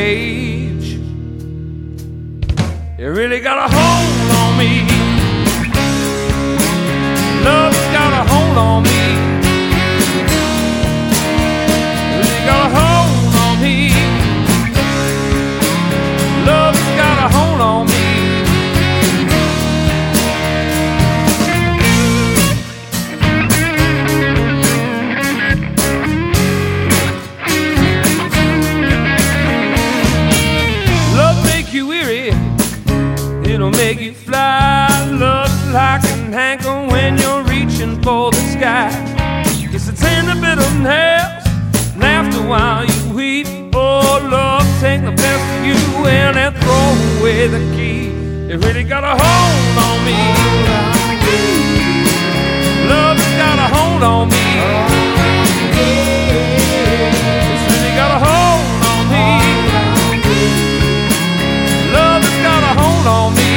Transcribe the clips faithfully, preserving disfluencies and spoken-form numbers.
cage. It really got a hold on me. Love's got a hold on me. It really got a hold on me. Love's got a hold on me. It'll make you fly. Love's like an anchor when you're reaching for the sky. It's a tender bit of nails, and after a while you weep. Oh, love, take the best of you and then throw away the key. It really got a hold on me. Love's got a hold on me. It's really got a hold on me. Love has got a hold on me.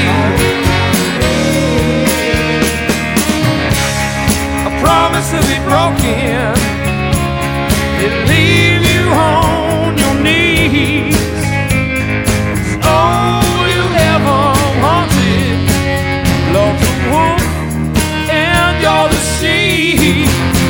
A promise to be broken, it'll leave you on your knees. It's all you ever wanted. Love's a wolf and you're the sheep.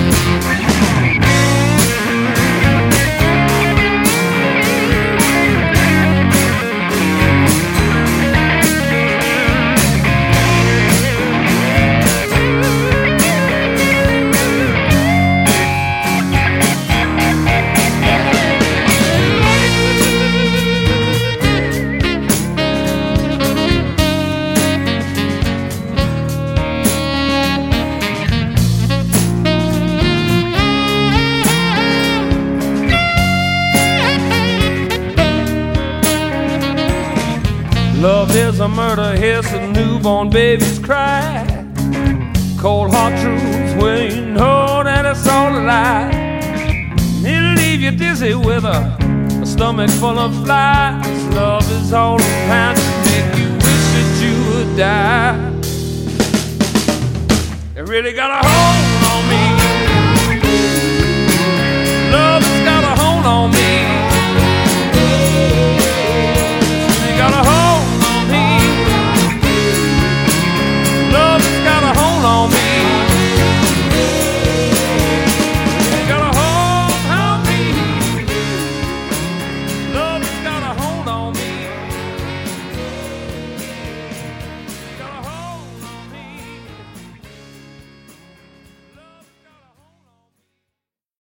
Love is a murder, here's a newborn baby's cry. Cold hard truths when you know that it's all a lie. It'll leave you dizzy with a, a stomach full of flies. Love is all around to make you wish that you would die. It really got a hold